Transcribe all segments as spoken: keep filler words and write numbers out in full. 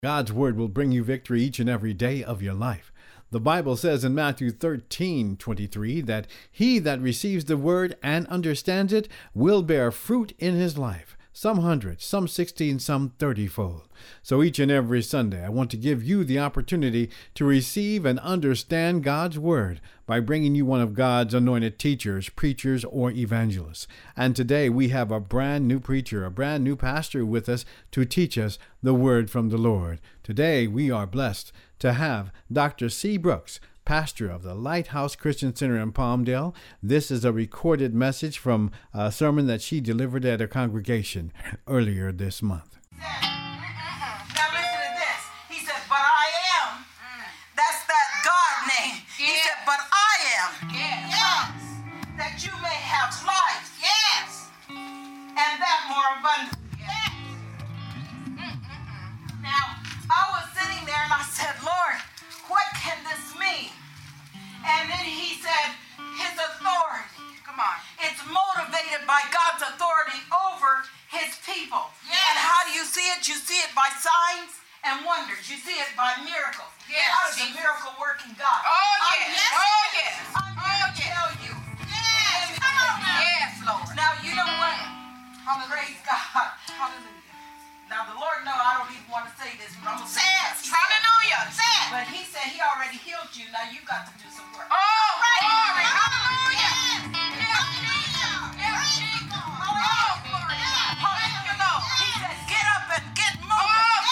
God's word will bring you victory each and every day of your life. The Bible says in Matthew thirteen twenty-three that he that receives the word and understands it will bear fruit in his life, some hundred, some sixty, and some thirty-fold. So each and every Sunday, I want to give you the opportunity to receive and understand God's word by bringing you one of God's anointed teachers, preachers, or evangelists. And today we have a brand new preacher, a brand new pastor with us to teach us the word from the Lord. Today we are blessed to have Doctor C. Brooks, pastor of the Lighthouse Christian Center in Palmdale. This is a recorded message from a sermon that she delivered at a congregation earlier this month. Now listen to this. He said, but I am. That's that God name. He said, but I am. Yes. That you may have life. Yes. And that more abundant. Yes. Now, I was sitting there and I said, Lord, what can this mean? And then he said, his authority. Come on. It's motivated by God's authority over his people. Yes. And how do you see it? You see it by signs and wonders. You see it by miracles. Yes. God is a miracle working God. Oh, yes. yes. Oh, yes. I'm here oh, to yes. tell you. Yes. Come on now. Yes, Lord. Now, you know what? Praise God. Hallelujah. Now, the Lord knows I don't even want to say this, but I'm going to say it. Hallelujah. Say it. But he said he already healed you. Now, you got to do some work. Oh, right. Glory. Hallelujah. Hallelujah. Oh, glory. Hallelujah. He said, get up and get moving. Oh,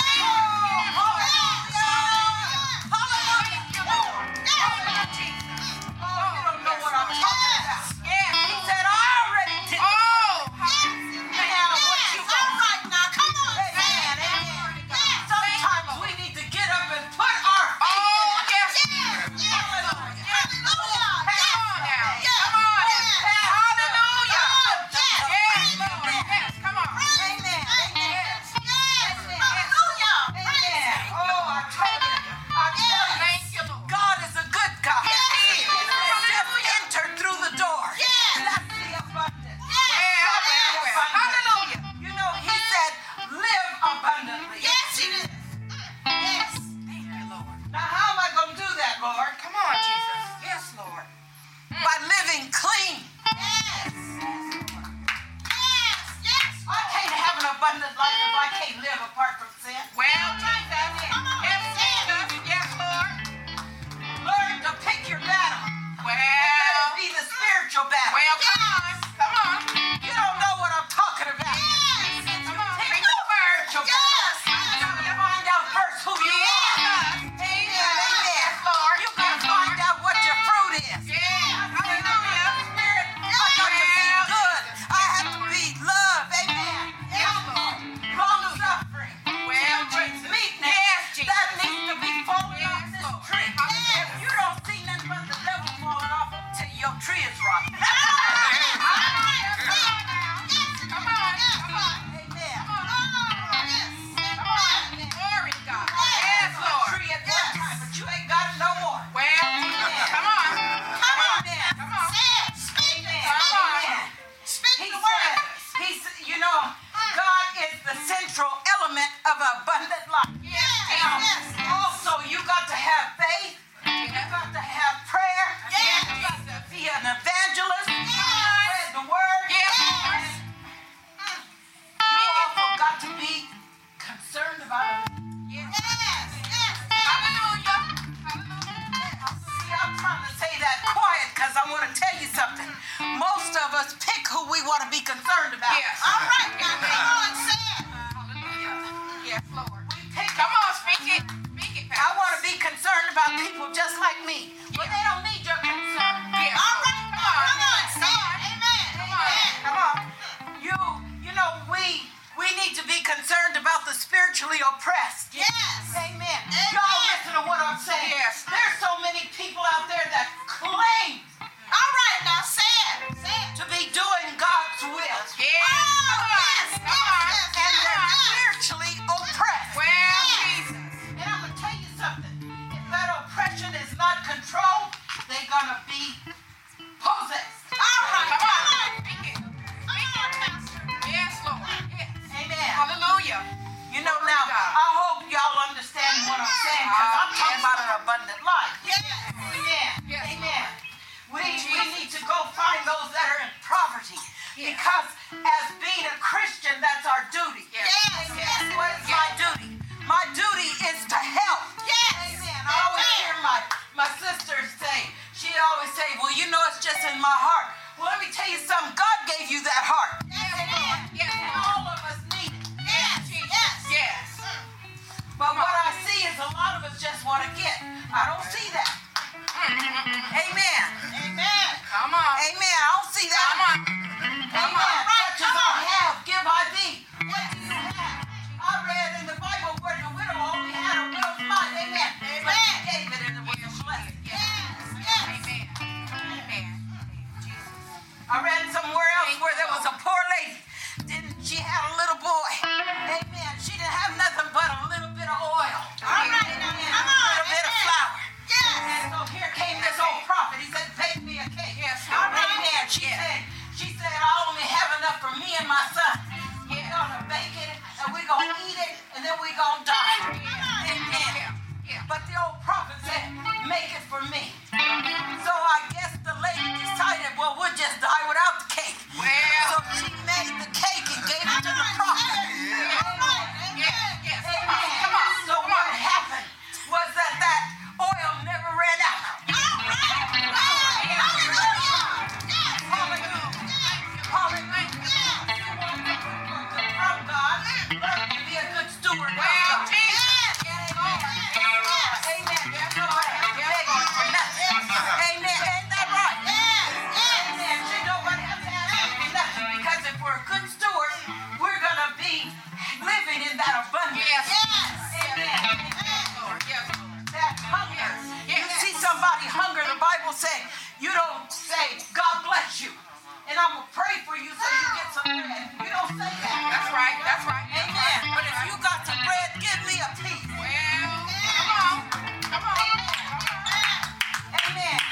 hallelujah. Hallelujah. Hallelujah, Jesus. Oh, you don't know what I'm talking about. Yeah. He said, I already did. Oh, man, what you got? All right, now, come on. Sometimes we need to get up and put our faith oh, in yes. yes. Hallelujah. Hallelujah. Come on now. Come on. Hallelujah. Yes, Lord. Yes, come on. Amen. Amen. Yes. Hallelujah. Amen. Oh, I tell you. I tell you. Thank you, Lord. God is a good God. Yes, He is. Just enter through the door. Yes. That's the abundance. Yes. Hallelujah. You know, He said, live abundantly. Yes, He did. Yes. Thank you, Lord. Now, how am I going to do that, Lord? Come on, Jesus. Yes, Lord. Mm. By living clean. Yes. Yes. Yes. I can't have an abundant life if I can't live apart from sin. Well, Jesus. Yes, Jesus. Yes, Lord. Learn to pick your battle. Well. Let it be the spiritual battle. Well, come on. Come on. You don't know what I'm talking about. Yes. Come on. Pick the spiritual battle. Yes. Find out first who you are. Amen. Amen. Lord. You gotta find out what your fruit is. Yeah. Hallelujah. Spirit. I got to be good. I have to be love. Amen. Yes, Lord. Long suffering. Well, meekness. Yes, that needs to be falling off this tree. If you don't see nothing but the devil falling off till your tree is rotten. Come on. Come on. Amen. Come on. Glory to God. Yes, Lord. Tree at one time, but you ain't got it no more. Well, come on. Come on. Come on. Speak it. Come on. Speak the word. He's, you know, God is the central element of abundant life. Yes. Also, you got to have faith. You got to have prayer. Yes. You got to be an evangelist. Spread the word. Yes. You also got to be concerned about it. Yes. Yes. Hallelujah. Hallelujah. See, I'm trying to say that quiet because I want to tell you something. Most of us pick who we want to be concerned about. Yes. All right. Now, come on, say it. Hallelujah. Yes, Lord. We pick come on, speak it. Speak it. I want to be concerned about people just like me. But they don't need your concern. Yes. All right. Come on. Come on. Say it. Amen. Come on. Come on. You, you know, we... We need to be concerned about the spiritually oppressed. Yes. Amen. Amen. Y'all listen to what I'm saying. Yes. There's so many people out there that claim. All right, now say it. Say it. To be doing God's will. Yes. Oh, yes. Come on. Yes. And they're spiritually oppressed. Well, Jesus. And I'm going to tell you something. If that oppression is not controlled, they're going to be possessed. All right. Come on. Thank you. Yes, Lord. Yes. Amen. Hallelujah. You know, now, I hope y'all want to get. I don't see that. Amen. Amen. Come on. Amen. I don't see that. Come on. Come Amen. on. Such as I have, give I thee. What do you have? I read in the Bible where the widow only had a widow's mite. Amen. But she gave it and it was a blessing. Amen. Amen. I read somewhere else where there was a poor lady. Didn't she had a little boy? Amen. She didn't have nothing but a little bit of oil. All right. Amen. Come A on. little bit of flour. Yes. And so here came this old prophet. He said, bake me a cake. Yes. Amen. She Yes. said, she said, I only have enough for me and my son. We're gonna bake it and we're gonna eat it and then we're gonna die. Amen. Yeah. But the old prophet said, make it for me. So I guess the lady decided, well, we'll just die without the cake. Well. So she made the cake and gave it to the prophet. Yes. Yes. Come on. Amen. Come on. So what happened was that that oil never ran out. Hunger, the Bible said, you don't say, God bless you, and I'm going to pray for you so you get some bread. You don't say that. That's right. That's right. Amen. But if you got some bread, give me a piece. Well, come on. Come on. Amen.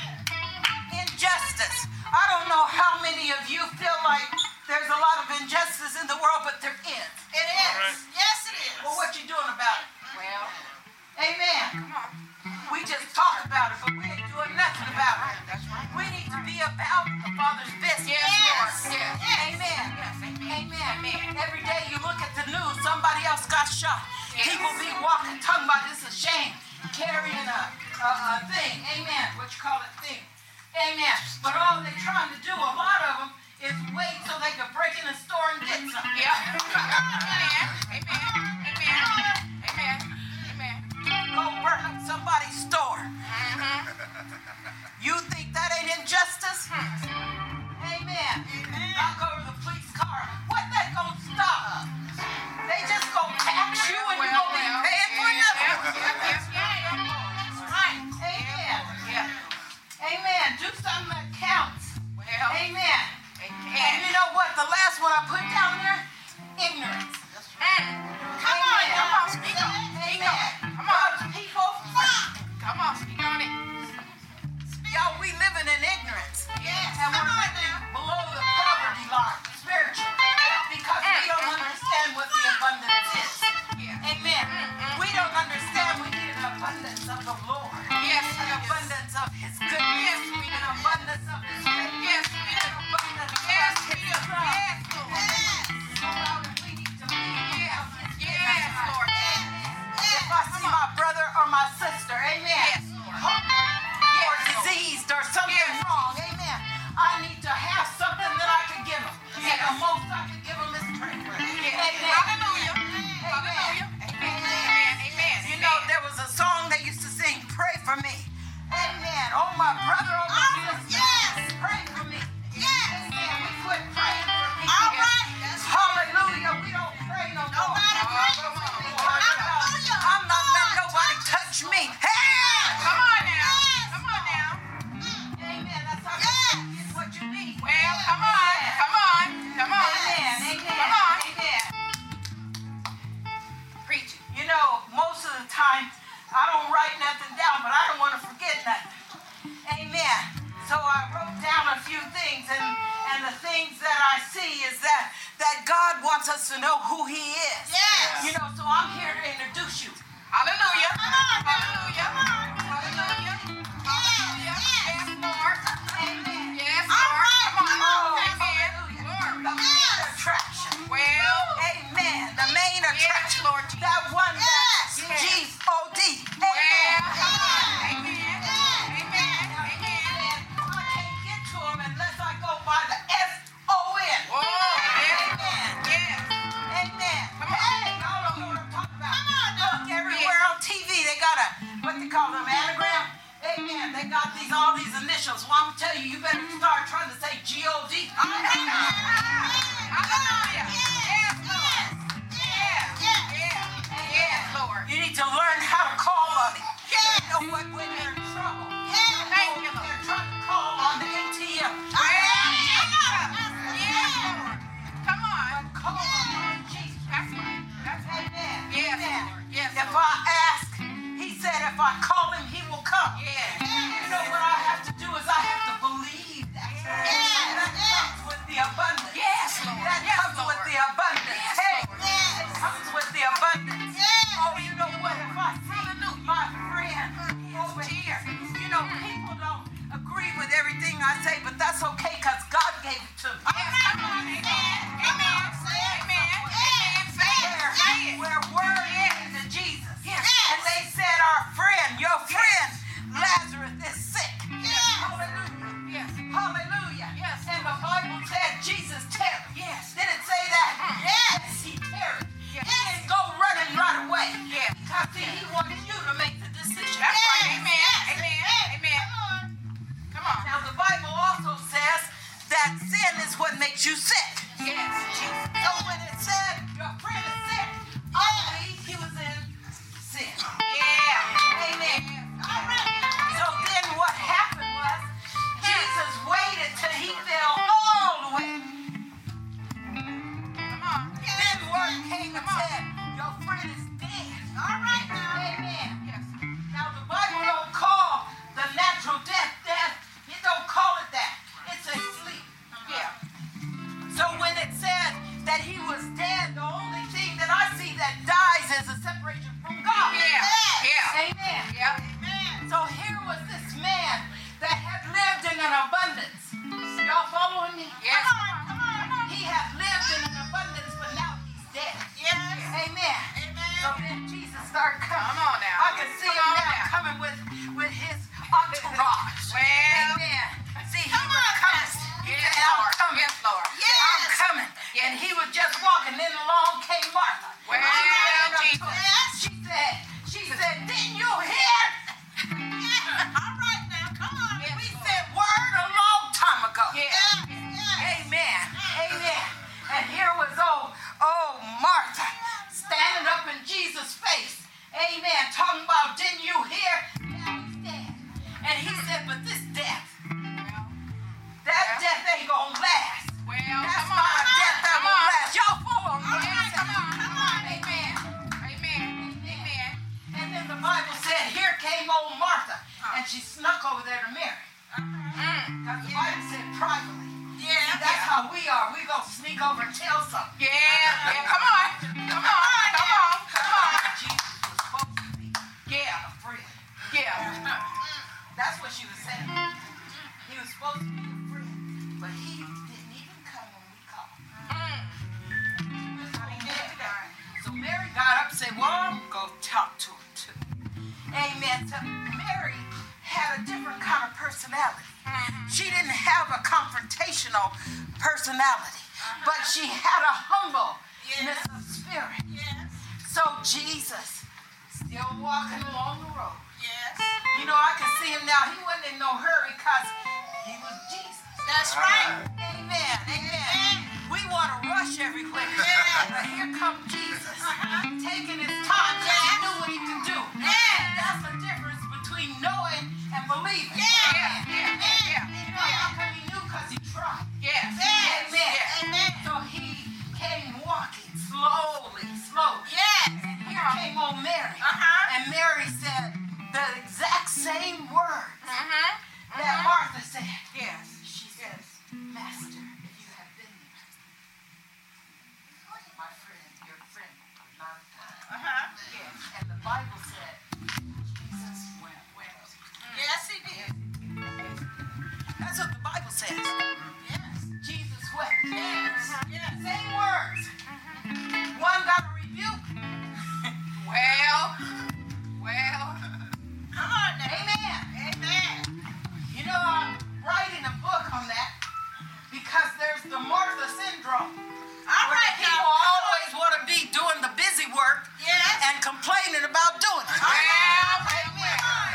Injustice. I don't know how many of you feel like there's a lot of injustice in the world, but there is. It is. Yes, it is. Well, what you doing about it? Well, Amen. come on. We just talk about it, but we ain't doing nothing about it. That's right. We need to be about the Father's business. Yes, Lord. Yes. Amen. Yes. Amen. Amen. Every day you look at the news, somebody else got shot. Yes. People be walking, talking about it's a shame, carrying a, a, a thing. Amen. What you call it, thing. Amen. But all they're trying to do, a lot of them, is wait so they can break in the store and get something. Yeah. Amen. Amen. Amen. Amen. Amen. Go burn up somebody's store. Mm-hmm. You think that ain't injustice? Amen. Knock over the police car. What that gonna stop? They just gonna tax you and you Well, gonna be well, paying for yeah, nothing. yeah, yeah, yeah. Right. Amen. Yeah. Amen. Do something that counts. Well, Amen. And amen. you know what? The last one I put down there? Ignorance. Mm. Come on. Amen. Come on, speak on it. Speak on it. Amen. Come on. God's people. Come on, speak on it. Y'all, we living in ignorance. Yes. And we're living below the poverty line, spiritually, because we don't understand what the abundance is. Yeah. Amen. We don't understand we need an abundance of the Lord. Yes, An yes. abundance of His goodness. Yes, we An do. abundance of His grace. Yes, we do. An abundance Yes, of we His do. love. Yes, Lord. So out we need to be about His Yes, Lord. If I see my brother or my sister, amen, Yes, Lord. hungry or Yes, Lord. diseased or something Yes. wrong, amen, I need to have something that I can give them. Yes. And the most I can give them is pray. Yes. Amen. Hallelujah. Amen. Hallelujah. Amen. Amen. You know, there was a song they used to sing, pray for me. Amen. Oh, my brother, oh, my sister. Yes. Pray for me. Yes. Amen. We quit praying for people. All right. Hallelujah. We don't pray no more. Nobody pray for me. Hallelujah. I'm not letting nobody touch me. Hey! Come on now. Come on now. Amen. That's how Yes. you get what you need. Well, come on. Come on. Come on. Amen. Amen. Come on. Amen. Preach it. You know, most of the time, I don't write nothing down, but I don't want to forget nothing. Amen. So I wrote down a few things, and, and the things that I see is that, that God wants us to know who He is. Yes. You know, so I'm here to introduce you. Hallelujah. Hallelujah. Hallelujah. Hallelujah. Hallelujah. Yes, Lord. Amen. Yes, All Lord. right. Come on. Oh, Amen. hallelujah. Glory. The main attraction. Well, Amen. The main yes, attraction. Lord Jesus. That one Yes. that G O D. Well, Amen. come on. Amen. Amen. Amen. I can't get to him unless I go by the S O N. Whoa. Yes. Amen. Yes. Amen. Come on. Hey, y'all don't know what I'm talking about. Come on, Look, everywhere on T V, they got a call them anagram? Amen. They got these all these initials. Well, I'm telling you, you better start trying to say G O D. Hallelujah. Yes, Lord. Yeah. Yeah. Yes, Lord. You need to learn how to call on Him. You know what? When you're in trouble, Thank you, Lord. they're trying to call on the A T M. Yes, Lord. Come on. Call on Jesus. That's right. That's right. Amen. Yes, Amen. Lord. Yes, If Lord. I ask, He said, if I call Him, He will come. Yes. You know what I have to do is I have to believe that. That comes with the abundance. Yes, Lord. That Yes, comes with Lord. the abundance. Yes, Hey, Lord. it comes with the abundance. Oh, you know what? If I see my friend over here, you know, people don't agree with everything I say, but that's okay because God gave it to me. Yes, come on. Amen. Amen. Amen. Amen. Say it. Say it. Where word came to Jesus. Yes. And they said, our friend, your friend, Lazarus is sick. Hallelujah. Yes. Hallelujah. Yes. And the Bible said Jesus tarried. Yes. Did it say that? Mm. Yes. He tarried. Yes. He didn't go running right away. Yes. Because see, he wanted you to make the decision. That's right. Yes. Amen. Amen. Amen. Come on. Now the Bible also says that sin is what makes you sick. Yes. Jesus. So when it said your friend is sick, I believe he was in sin. Yeah. Amen. So then what happened was Jesus waited till he fell all the way. Come on. Then word came and said, your friend is dead. All right now. Amen. Yes. Now the Bible don't call the natural death death. It don't call it that. It's a sleep. Yeah. So when it said that he was dead, the only thing that I see that dies is a separation from God. Yeah. Yeah. Amen. Yeah. So here was this man that had lived in an abundance. Y'all following me? Yes. Come on, come on. He had lived in an abundance, but now he's dead. Yes. Amen. So then Jesus started coming. Come on now. I can see Come him on now now. coming with, with his entourage. Well. Amen. See, he Come was on, coming. He Yes, said, I'm Lord. coming. Yes, Lord. Yes. I'm coming. And he was just walking. Then along came Martha. Well, She ran up to Jesus. him. She said, she said, didn't you hear? All right now, come on. Yes, We Lord. said word a long time ago. Yeah. Amen. Amen. And here was old, old Martha standing up in Jesus' face. Amen. Talking about, didn't you hear? Now he's dead. And he said, but this death, that Yeah. death ain't gonna last. Well, That's come not on. a death that Come will on. last. Y'all follow me. Yeah, come on. Come on. Amen. Amen. Amen. And then the Bible said, here came old Martha. And she snuck over there to Mary. Mm. Because the Bible said privately. Yeah. That's how we are. We gonna sneak over and tell something. Yeah. Yeah. Come on. Come on. Come on. Come on. Jesus was supposed to be Yeah. a friend. Yeah. That's what she was saying. He was supposed to be a friend, but he didn't even come when we called. Mm. That's how he did it. So Mary got up and said, well, I'm going to talk to him too. Amen. So Mary had a different kind of personality. She didn't have a confrontational personality, but she had a humbleness of spirit. Yes. So Jesus, still walking along the road. Yes. You know, I can see him now. He wasn't in no hurry because he was Jesus. That's right. Amen. Amen. We want to rush everywhere. But here comes Jesus, taking his time because he knew what he could do. That's the difference between knowing and believing. Yeah. Yeah. Yeah. You know how come he knew? Because he tried. Yes. Amen. Amen. So he came walking slowly, slowly. Yes. Here came old Mary. Uh-huh. And Mary said the exact same words Mm-hmm. that Martha said. Yes. She says, Master, if you had been there, my friend, your friend would not have died. Uh-huh. Yes. And the Bible said, Jesus wept. wept. Yes, he did. That's what the Bible says. Yes. Jesus wept. Yes. Yes. Same words. One got a rebuke. Well. Well. Come on now. Amen. Amen. You know, I'm writing a book on that because there's the Martha syndrome. All Where right people now. always want to be doing the busy work Yes. and complaining about doing it. Well. Well. Well.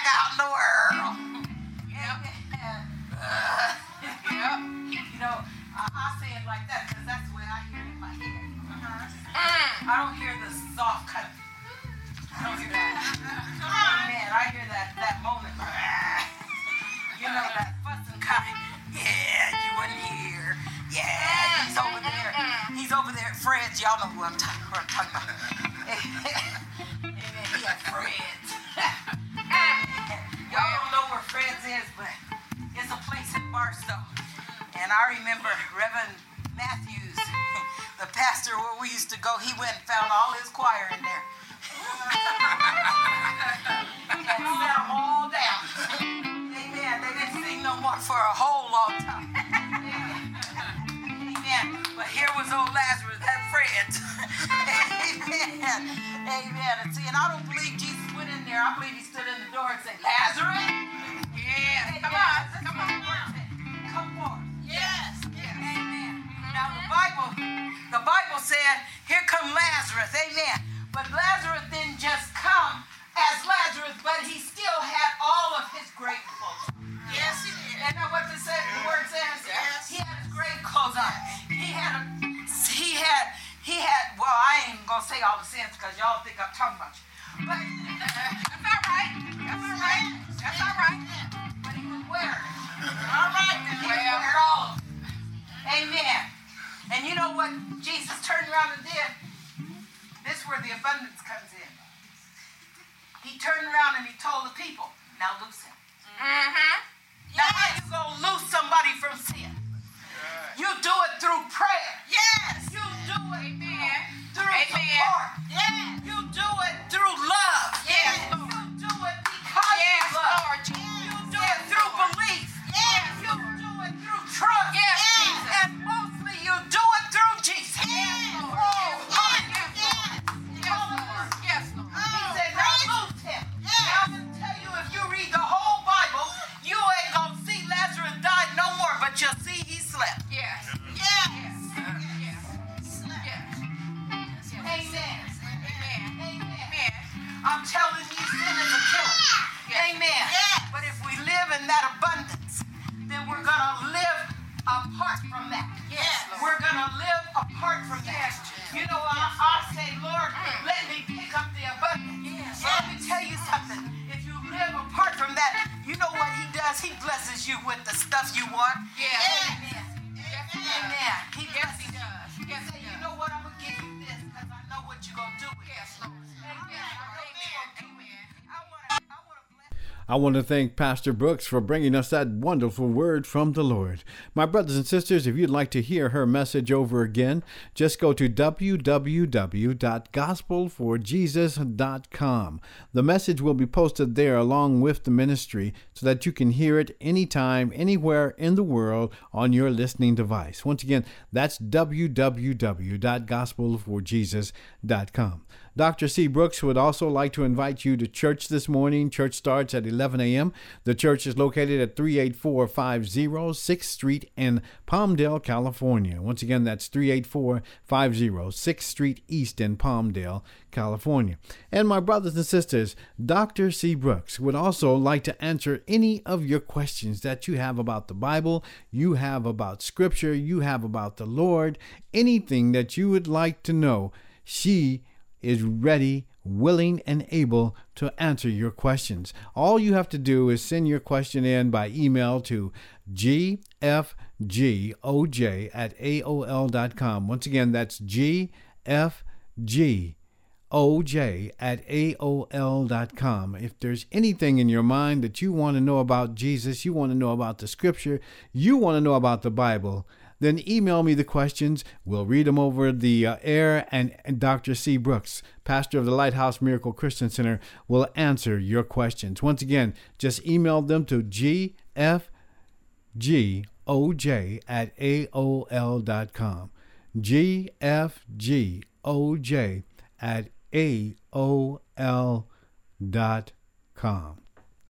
back out in the world. Yep. Uh, Yep. you know, I, I say it like that because that's the way I hear it in my head. Mm. I don't hear the soft kind of. I don't hear that. Amen. I hear that that moment. You know, that fussing kind. Yeah, you wasn't here. Yeah, he's over there. He's over there at Fred's. Y'all know who I'm, ta- who I'm talking about. Amen. He at Fred's. Y'all don't know where Fred's is, but it's a place in Barstow. And I remember Reverend Matthews, the pastor where we used to go, he went and found all his choir in there. And set them all down. Amen. They didn't sing no more for a whole long time. Amen. But here was old Lazarus, that Fred's. Amen. Amen. And see, and I don't believe Jesus went in there. I believe he stood in the door and said, Lazarus? Yeah. Come Amen. on. That's Come what the on. word said. Come forth. Yes. Yes. Amen. Now the Bible, the Bible said, here come Lazarus. Amen. But Lazarus didn't just come as Lazarus, but he still had all of his grave clothes. Yes, he did. Isn't that what the, say, the word says? Yes. He had his grave clothes on. He had a, he had, he had, well, I ain't gonna say all the sins because y'all think I'm talking about you. But That's all right. That's all right. That's all right. but he was wearing it. All right. He Well, wearing all of it. Amen. And you know what Jesus turned around and did? This is where the abundance comes in. He turned around and he told the people, now loose him. mm-hmm. Now how you gonna loose somebody from sin? You do it through prayer. Yes. You do it Amen. through Amen. support. Yes. You do it through love. Yes, You Lord. do it because Yes, you love. Lord Jesus. You do it through belief. Yes, You do it through trust. Yes, Jesus. And mostly you do it through Jesus. Yes, Lord. Oh, Yes, Lord. Yes, Lord. Yes, Lord. Yes, Lord. He said, now loose him. Now I'm going to tell you, if you read the whole Bible, you ain't going to see Lazarus die no more, but you'll see he slept. Yes. Yes. Yes. Yes. Yes. Amen. Amen. Amen. Amen. I'm telling you, sin is a killer. Yes. Amen. But if we live in that abundance, then we're going to live apart from that. Yes, Lord. We're going to live apart from that. Yes, Jesus. You know, I, I say, Lord, let me pick up the abundance. Yes. But let me tell you something. If you live apart from that, you know what he does? He blesses you with the stuff you want. Yes. Amen. Yes, he does. Amen. He Yes, blesses he does. Yes, Say, he you does. know what? I'm going to give you this because I know what you're going to do with it. Yes, Lord. Amen. Amen. Amen. I want to I want to bless I want to thank Pastor Brooks for bringing us that wonderful word from the Lord. My brothers and sisters, if you'd like to hear her message over again, just go to w w w dot gospel for jesus dot com. The message will be posted there along with the ministry so that you can hear it anytime, anywhere in the world on your listening device. Once again, that's w w w dot gospel for jesus dot com. Doctor C. Brooks would also like to invite you to church this morning. Church starts at eleven a.m. The church is located at three eight four five zero sixth Street in Palmdale, California. Once again, that's three eight four five zero sixth Street East in Palmdale, California. And my brothers and sisters, Doctor C. Brooks would also like to answer any of your questions that you have about the Bible, you have about Scripture, you have about the Lord, anything that you would like to know. She is ready, willing, and able to answer your questions. All you have to do is send your question in by email to g f g o j at a o l dot com. Once again, that's g f g o j at a o l dot com. If there's anything in your mind that you want to know about Jesus, you want to know about the Scripture, you want to know about the Bible, then email me the questions. We'll read them over the uh, air, and, and Doctor C. Brooks, pastor of the Lighthouse Miracle Christian Center, will answer your questions. Once again, just email them to g f g o j at a o l dot com. g f g o j at a o l dot com.